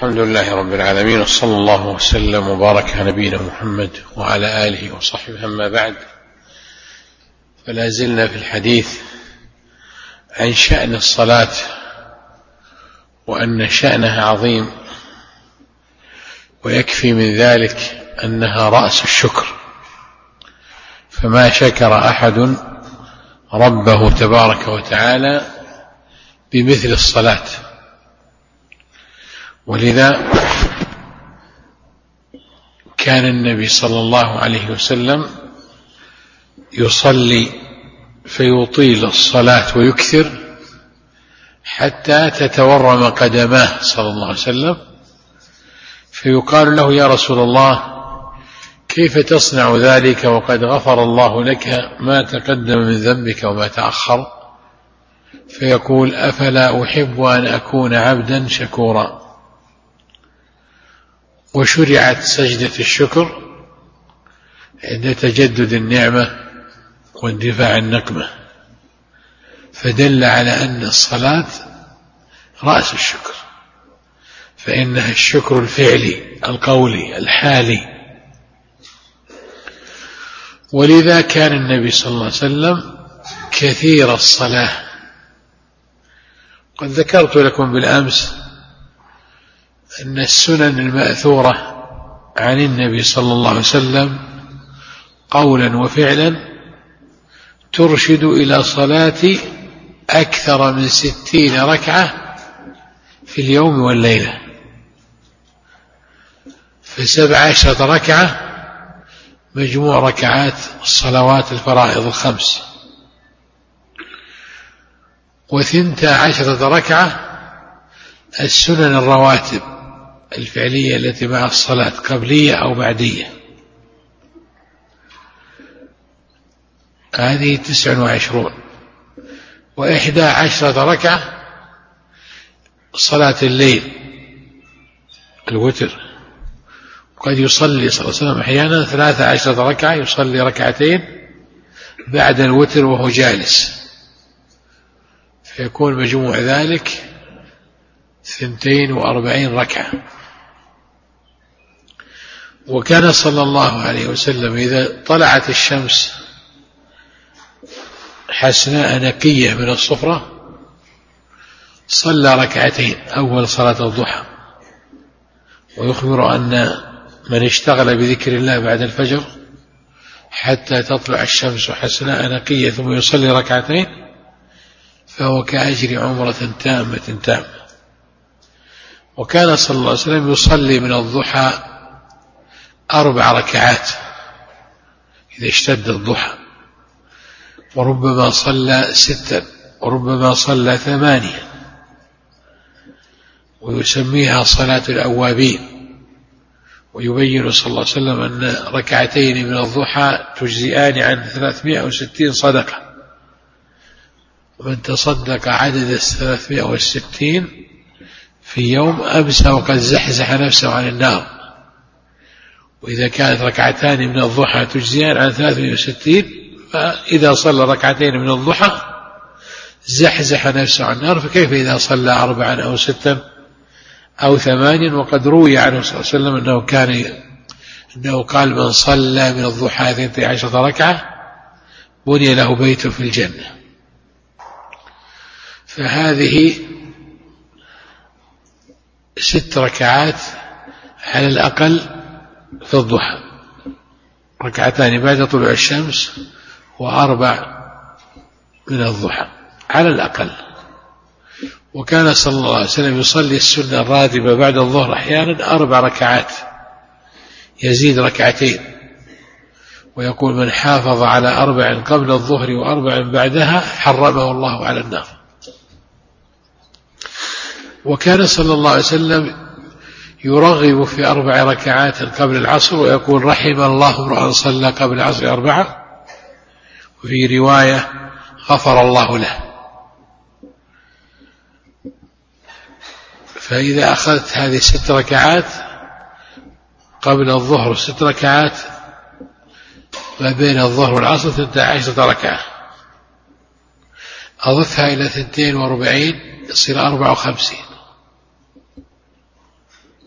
الحمد لله رب العالمين، وصلى الله وسلم وبارك على نبينا محمد وعلى آله وصحبه. أما بعد، فلا زلنا في الحديث عن شأن الصلاة وأن شأنها عظيم، ويكفي من ذلك أنها رأس الشكر، فما شكر أحد ربه تبارك وتعالى بمثل الصلاة. ولذا كان النبي صلى الله عليه وسلم يصلي فيطيل الصلاة ويكثر حتى تتورم قدماه صلى الله عليه وسلم، فيقال له: يا رسول الله، كيف تصنع ذلك وقد غفر الله لك ما تقدم من ذنبك وما تأخر؟ فيقول: أفلا أحب أن أكون عبدا شكورا. وشرعت سجدة الشكر عند تجدد النعمة واندفاع النقمة، فدل على أن الصلاة رأس الشكر، فإنها الشكر الفعلي القولي الحالي. ولذا كان النبي صلى الله عليه وسلم كثير الصلاة. قد ذكرت لكم بالأمس أن السنن المأثورة عن النبي صلى الله عليه وسلم قولا وفعلا ترشد إلى صلاة أكثر من 60 ركعة في اليوم والليلة، ف17 ركعة مجموع ركعات الصلوات الفرائض الخمس، و12 ركعة السنن الرواتب الفعلية التي مع الصلاة قبلية أو بعدية، هذه 29، و11 ركعة صلاة الليل الوتر. وقد يصلي صلى الله عليه وسلم أحيانا 13 ركعة، يصلي ركعتين بعد الوتر وهو جالس، فيكون مجموع ذلك 42 ركعة. وكان صلى الله عليه وسلم إذا طلعت الشمس حسناء نقية من الصفرة صلى ركعتين أول صلاة الضحى، ويخبر أن من اشتغل بذكر الله بعد الفجر حتى تطلع الشمس حسناء نقية ثم يصلي ركعتين فهو كأجر عمرة تامة. وكان صلى الله عليه وسلم يصلي من الضحى 4 ركعات إذا اشتد الضحى، وربما صلى 6، وربما صلى 8، ويسميها صلاة الأوابين. ويبين صلى الله عليه وسلم أن ركعتين من الضحى تجزئان عن 360 صدقة، ومن تصدق عدد 360 في يوم أمسى وقد زحزح نفسه عن النار. وإذا كانت ركعتان من الضحى تجزئان عن 360، فإذا صلى ركعتين من الضحى زحزح نفسه عن النار، فكيف إذا صلى 4 أو 6 أو 8؟ وقد روي عنه صلى الله عليه وسلم أنه قال: من صلى من الضحى 12 ركعة بني له بيت في الجنة. فهذه 6 ركعات على الأقل في الضحى، 2 بعد طلوع الشمس و4 من الضحى على الأقل. وكان صلى الله عليه وسلم يصلي السنة الراتبة بعد الظهر أحيانا 4 ركعات، يزيد 2، ويقول: من حافظ على 4 قبل الظهر و4 بعدها حرمه الله على النار. وكان صلى الله عليه وسلم يرغب في 4 ركعات قبل العصر، ويقول: رحم الله امرأ صلى قبل العصر 4، وفي رواية: غفر الله له. فإذا أخذت هذه 6 ركعات قبل الظهر، 6 ركعات ما بين الظهر والعصر 12 ركعة، أضفها إلى 42 يصير 54،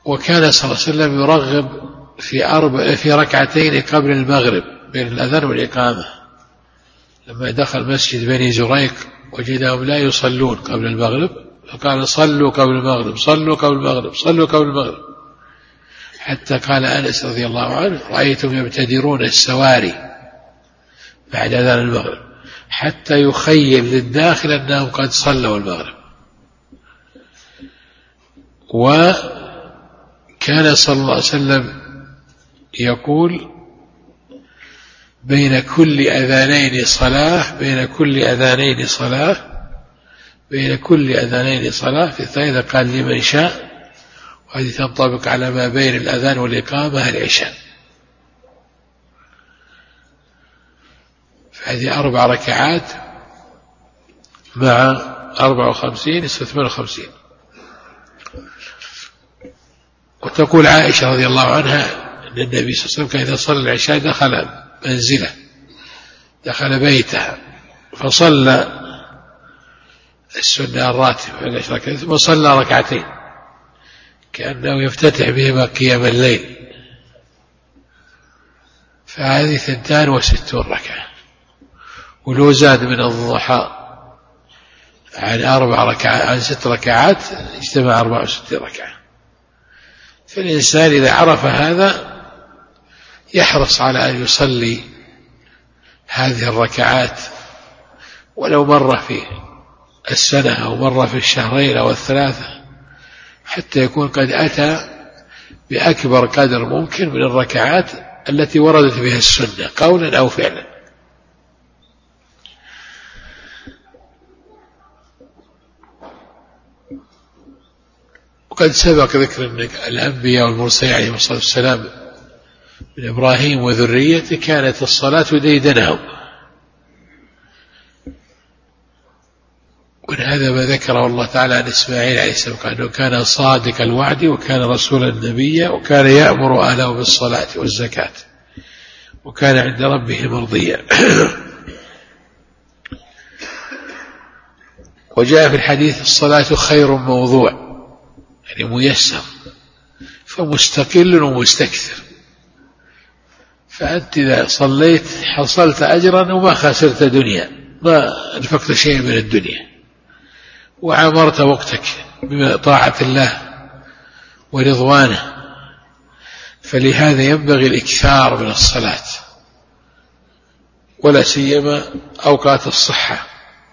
وكان صلى الله عليه وسلم يرغب في ركعتين قبل المغرب بين الأذان والإقامة. لما دخل مسجد بني زريق وجدهم لا يصلون قبل المغرب فقال صلوا قبل المغرب، صلوا قبل المغرب، صلوا قبل المغرب، حتى قال أنس رضي الله عنه رأيتم يبتدرون السواري بعد أذان المغرب حتى يخيل للداخل أنهم قد صلوا المغرب. وكان صلى الله عليه وسلم يقول بين كل أذانين صلاة، بين كل أذانين صلاة، بين كل أذانين صلاة، في الثالثة قال لمن شاء، وهذه تنطبق على ما بين الأذان والإقامة العشاء. فهذه 4 ركعات مع 54 يصير 58. وتقول عائشة رضي الله عنها أن النبي صلى الله عليه وسلم كان إذا صلى العشاء دخل منزله، دخل بيته فصلى السنة الراتبة ثم صلى ركعتين كأنه يفتتح بهما قيام الليل، فهذه 62 ركعة. ولو زاد من الضحى عن 6 ركعات اجتمع 64 ركعة. فالإنسان إذا عرف هذا يحرص على أن يصلي هذه الركعات ولو مرة في السنة أو مرة في الشهرين أو الثلاثة، حتى يكون قد أتى بأكبر قدر ممكن من الركعات التي وردت بها السنة قولا أو فعلا. وقد سبق ذكر أن الأنبياء والمرسلين عليهم الصلاة والسلام من إبراهيم وذريته كانت الصلاة ديدنهم، وهذا ما ذكره الله تعالى عن إسماعيل عليه السلام أنه كان صادق الوعد وكان رسولا نبيا وكان يأمر أهله بالصلاة والزكاة وكان عند ربه مرضيا. وجاء في الحديث الصلاة خير موضوع، يعني ميسر، فمستقل ومستكثر، فأنت إذا صليت حصلت أجرا وما خسرت دنيا، ما أنفقت شيء من الدنيا، وعمرت وقتك بطاعة الله ورضوانه. فلهذا ينبغي الإكثار من الصلاة، ولا سيما أوقات الصحة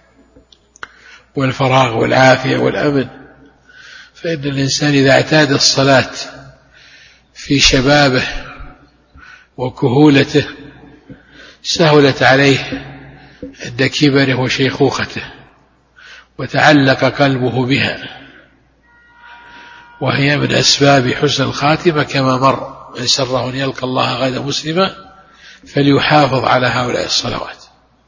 والفراغ والعافية والأمن. فإن الإنسان إذا اعتاد الصلاة في شبابه وكهولته سهلت عليه عند كبره وشيخوخته وتعلق قلبه بها، وهي من أسباب حسن الخاتمة كما مر: من سره أن يلقى الله غدا مسلما فليحافظ على هؤلاء الصلوات.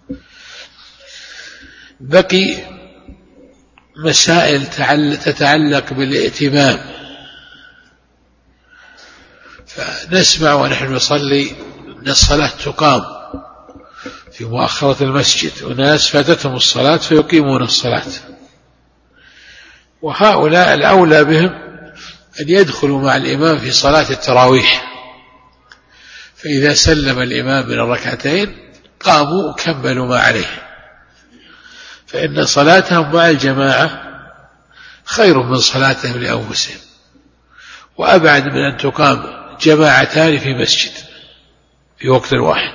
بقي مسائل تتعلق بالائتمام، فنسمع ونحن نصلي أن الصلاة تقام في مؤخرة المسجد، وناس فاتتهم الصلاة فيقيمون الصلاة، وهؤلاء الأولى بهم أن يدخلوا مع الإمام في صلاة التراويح، فإذا سلم الإمام من الركعتين قاموا وكملوا ما عليه، فإن صلاتهم مع الجماعة خير من صلاتهم لأنفسهم، وأبعد من أن تقام جماعتان في مسجد في وقت واحد.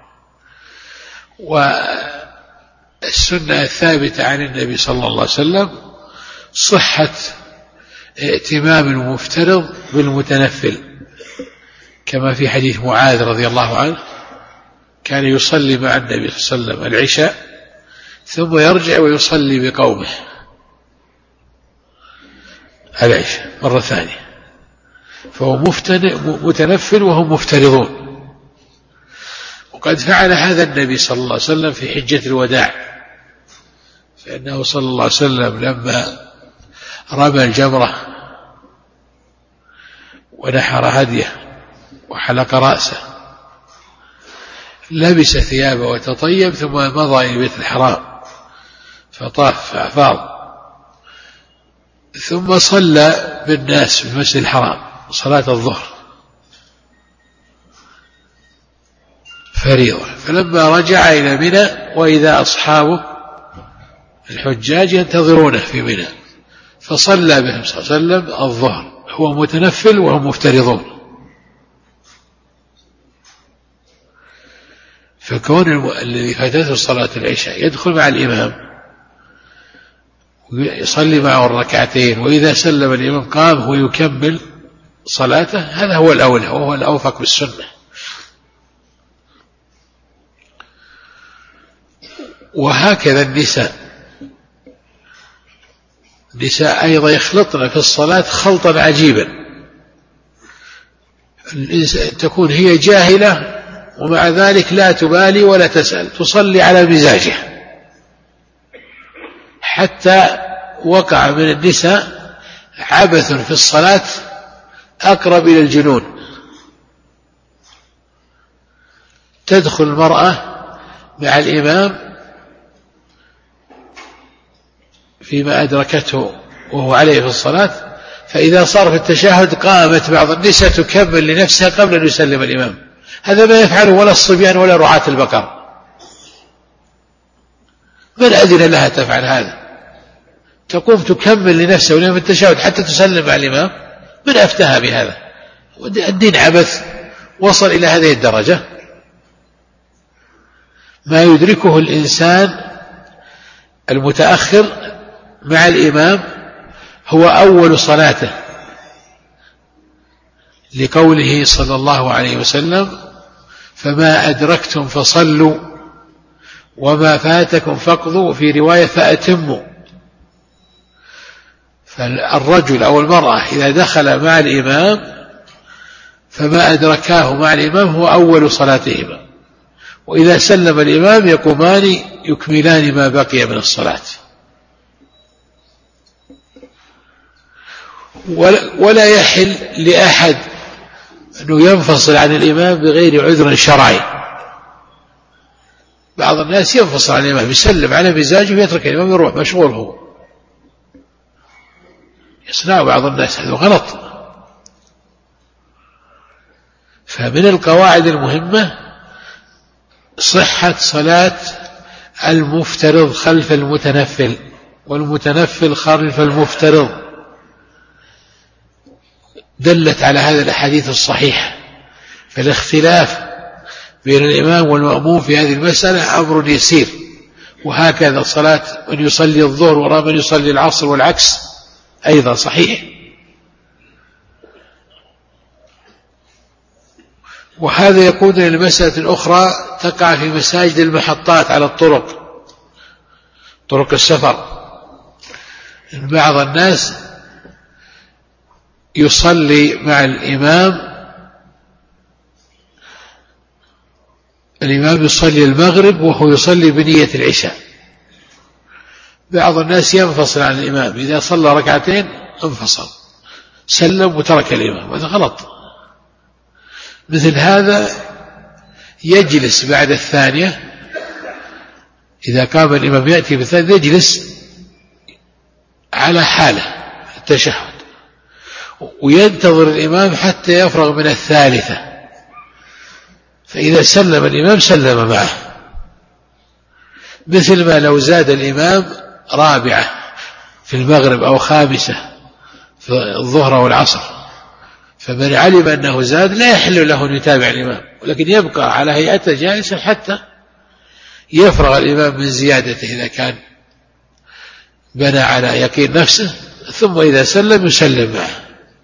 والسنة الثابتة عن النبي صلى الله عليه وسلم صحة ائتمام المفترض بالمتنفل، كما في حديث معاذ رضي الله عنه كان يصلي مع النبي صلى الله عليه وسلم العشاء ثم يرجع ويصلي بقومه العشاء مرة ثانية، فهو متنفل وهم مفترضون. وقد فعل هذا النبي صلى الله عليه وسلم في حجة الوداع، فإنه صلى الله عليه وسلم لما رمى الجمرة ونحر هديه وحلق رأسه لبس ثيابه وتطيب ثم مضى إلى بيت الحرام فطاف فأفاض، ثم صلى بالناس في المسجد الحرام، صلاة الظهر فريضة، فلما رجع إلى منى وإذا أصحابه الحجاج ينتظرونه في منى فصلى بهم صلى الله عليه وسلم الظهر، هو متنفل وهم مفترضون. فكون الذي فاتته صلاة العشاء يدخل مع الإمام ويصلي معه الركعتين، وإذا سلم الإمام قام ويكمل صلاته، هذا هو الأولى وهو الأوفق بالسنة. وهكذا النساء أيضا يخلطن في الصلاة خلطا عجيبا، تكون هي جاهلة ومع ذلك لا تبالي ولا تسأل، تصلي على مزاجها، حتى وقع من النساء عبث في الصلاة أقرب إلى الجنون. تدخل المرأة مع الإمام فيما أدركته وهو عليه في الصلاة، فإذا صار في التشهد قامت بعض النساء تكمل لنفسها قبل أن يسلم الإمام. هذا ما يفعله ولا الصبيان ولا رعاة البقر، من أذن لها تفعل هذا؟ تقوم تكمل لنفسها ولما في التشهد حتى تسلم على الإمام، من أفتاها بهذا؟ الدين عبث وصل إلى هذه الدرجة. ما يدركه الإنسان المتأخر مع الإمام هو أول صلاته، لقوله صلى الله عليه وسلم: فما أدركتم فصلوا وما فاتكم فاقضوا، في رواية فأتموا. فالرجل أو المرأة إذا دخل مع الإمام فما أدركاه مع الإمام هو أول صلاتهما، وإذا سلم الإمام يقومان يكملان ما بقي من الصلاة. ولا يحل لأحد أنه ينفصل عن الإمام بغير عذر شرعي. بعض الناس ينفصل عن الإمام، يسلم على مزاجه ويترك الإمام يروح مشغول، هو يصنع بعض الناس، هذا غلط. فمن القواعد المهمة صحة صلاة المفترض خلف المتنفل، والمتنفل خلف المفترض، دلت على هذا الأحاديث الصحيحة. فالاختلاف بين الإمام والمأموم في هذه المسألة أمر يسير، وهكذا صلاة من يصلي الظهر وراء من يصلي العصر والعكس أيضا صحيح. وهذا يقودنا إلى مسألة أخرى تقع في مساجد المحطات على الطرق، طرق السفر. بعض الناس يصلي مع الإمام يصلي المغرب وهو يصلي بنية العشاء. بعض الناس ينفصل عن الإمام، إذا صلى ركعتين انفصل، سلم وترك الإمام، هذا غلط. مثل هذا يجلس بعد الثانية، إذا قام الإمام يأتي بالثانية يجلس على حاله التشهد وينتظر الإمام حتى يفرغ من الثالثة، فإذا سلم الإمام سلم معه، مثل ما لو زاد الإمام رابعة في المغرب أو خامسة في الظهر والعصر، فمن علم أنه زاد لا يحل له أن يتابع الإمام، ولكن يبقى على هيئته جالسا حتى يفرغ الإمام من زيادته إذا كان بنى على يقين نفسه، ثم إذا سلم يسلم معه.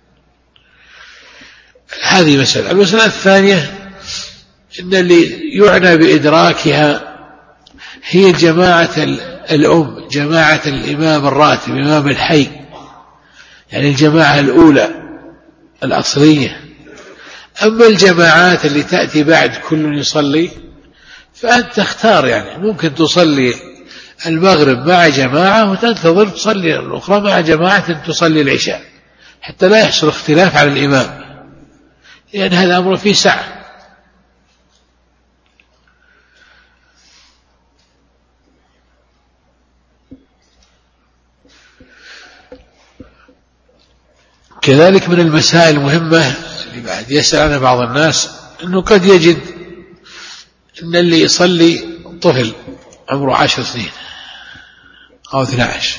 هذه مسألة. المسألة الثانية إن اللي يعنى بإدراكها هي جماعة الأم، جماعة الإمام الراتب، إمام الحي، يعني الجماعة الأولى الأصلية. أما الجماعات اللي تأتي بعد كل يصلي فأنت تختار، يعني ممكن تصلي المغرب مع جماعة وتنتظر تصلي الأخرى مع جماعة تصلي العشاء، حتى لا يحصل اختلاف على الإمام، لأن هذا أمر فيه سعة. كذلك من المسائل المهمة اللي بعد يسأل عنها بعض الناس أنه قد يجد أن اللي يصلي طفل عمره 10 سنين أو 12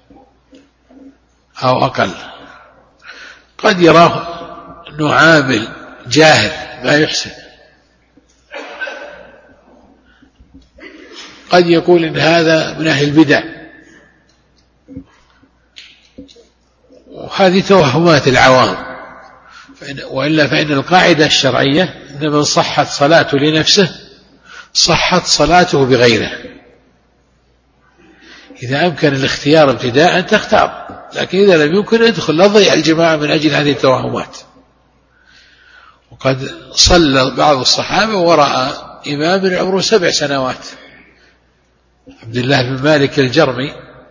أو أقل، قد يراه أنه عامل جاهل ما يحسن، قد يقول إن هذا من أهل البدع، وهذه توهمات العوام. وإلا فإن القاعدة الشرعية أن من صحت صلاته لنفسه صحت صلاته بغيره. إذا أمكن الاختيار ابتداء تختار، لكن إذا لم يمكن ادخل، لا تضيع الجماعة من أجل هذه التوهمات. وقد صلى بعض الصحابة وراء إمام عمره 7 سنوات، عبد الله بن مالك الجرمي،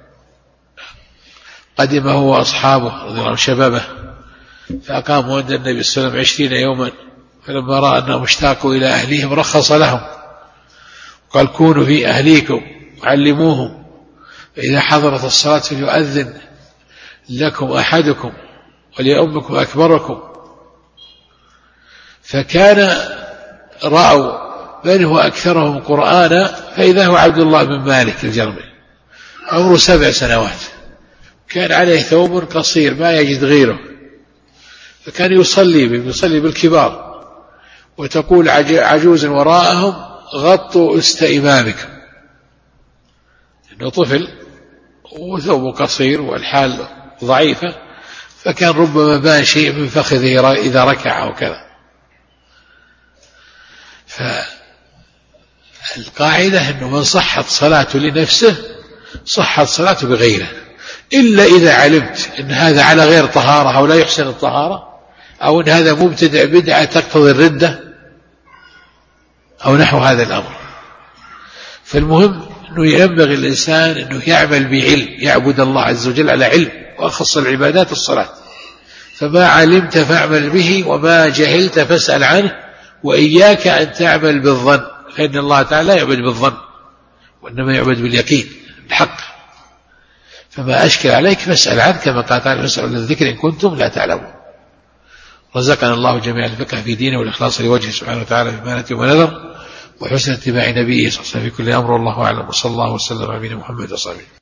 قدم هو وأصحابه رضي الله عنهم شبابه، فأقاموا عند النبي صلى الله عليه وسلم 20 يوما، فلما رأى أنهم اشتاقوا إلى أهليهم رخص لهم، قال كونوا في أهليكم وعلموهم، فإذا حضرت الصلاة فليؤذن لكم أحدكم وليؤمكم أكبركم. فكان رأوا من هو أكثرهم قرآنا، فإذا هو عبد الله بن مالك الجرمي عمره 7 سنوات، كان عليه ثوب قصير ما يجد غيره، فكان يصلي بالكبار، وتقول عجوز وراءهم غطوا أست إمامكم، إنه طفل وثوبه قصير والحال ضعيفة، فكان ربما بان شيء من فخذه إذا ركع أو كذا. فالقاعدة أنه من صحت صلاته لنفسه صحت صلاته بغيره، إلا إذا علمت أن هذا على غير طهارة أو لا يحسن الطهارة، أو أن هذا مبتدع بدعة تقتضي الردة أو نحو هذا الأمر. فالمهم أنه ينبغي الإنسان أنه يعمل بعلم، يعبد الله عز وجل على علم، وأخص العبادات الصلاة. فما علمت فاعمل به، وما جهلت فاسأل عنه، وإياك أن تعمل بالظن، فإن الله تعالى لا يعبد بالظن، وإنما يعبد باليقين الحق. فما أشكل عليك فاسأل عنه، كما قال تعالى فاسألوا عن الذكر إن كنتم لا تعلمون. رزقنا الله جميعا الفقه في دينه والإخلاص لوجهه سبحانه وتعالى في ما نتي ونذر، وحسن اتباع نبيه صلى الله عليه وسلم في كل أمر. والله أعلم، وصلى الله وسلم على نبينا محمد وصحبه.